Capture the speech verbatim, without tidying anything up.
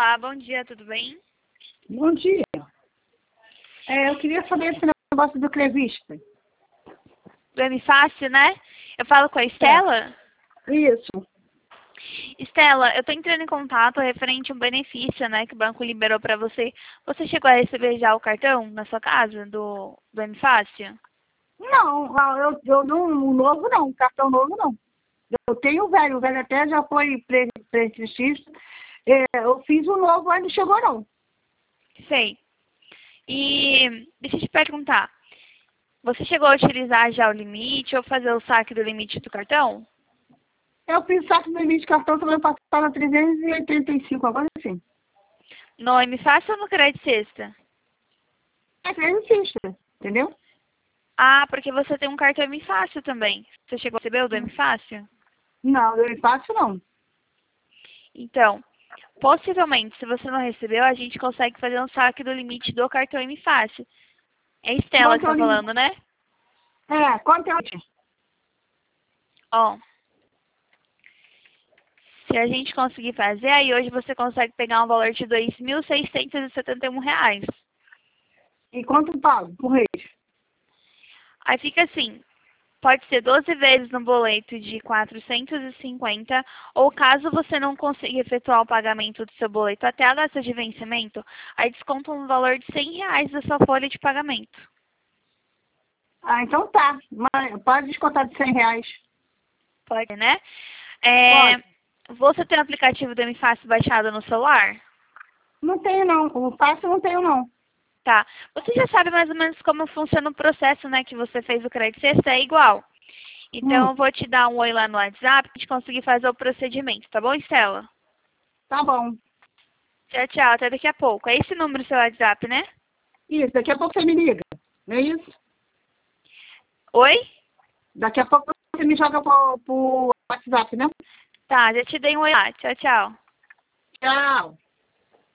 Olá, bom dia, tudo bem? Bom dia. É, eu queria saber esse negócio do Crevista. Do M Fácil, né? Eu falo com a Estela? É. Isso. Estela, eu tô entrando em contato referente a um benefício, né, que o banco liberou para você. Você chegou a receber já o cartão na sua casa do, do M Fácil? Não, ah, eu, eu não, o novo não, cartão novo não. Eu tenho o velho, o velho até já foi pré-registro. É, eu fiz o novo, mas não chegou não. Sei. E deixa eu te perguntar, você chegou a utilizar já o limite ou fazer o saque do limite do cartão? Eu fiz saque do limite de cartão, também passava trezentos e oitenta e cinco, agora sim. No M Fácil ou no Crédito Sexta? É crédito, entendeu? Ah, porque você tem um cartão M Fácil também. Você chegou a receber o do M Fácil? Não, eu faço não. Então, possivelmente, se você não recebeu, a gente consegue fazer um saque do limite do cartão M Fácil. É a Estela que Quanto é o tá limite? falando, né? É, quanto é o limite? Ó, se a gente conseguir fazer, aí hoje você consegue pegar um valor de dois mil seiscentos e setenta e um reais. E quanto pago por mês? Aí fica assim, pode ser doze vezes no boleto de quatrocentos e cinquenta, ou caso você não consiga efetuar o pagamento do seu boleto até a data de vencimento, aí desconta um valor de cem reais da sua folha de pagamento. Ah, então tá. Mas pode descontar de cem reais. Pode, né? É, Pode. você tem o aplicativo do M Fácil baixado no celular? Não tenho não. O fácil não tenho não. Tá. Você já sabe mais ou menos como funciona o processo, né? Que você fez o crédito sexta, é igual. Então, Hum, eu vou te dar um oi lá no WhatsApp pra gente conseguir fazer o procedimento, tá bom, Estela? tá bom. Tchau, tchau. Até daqui a pouco. É esse número do seu WhatsApp, né? Isso, daqui a pouco você me liga. Não é isso? Oi? Daqui a pouco você me joga pro, pro WhatsApp, né? Tá, já te dei um oi lá. Tchau, tchau. Tchau.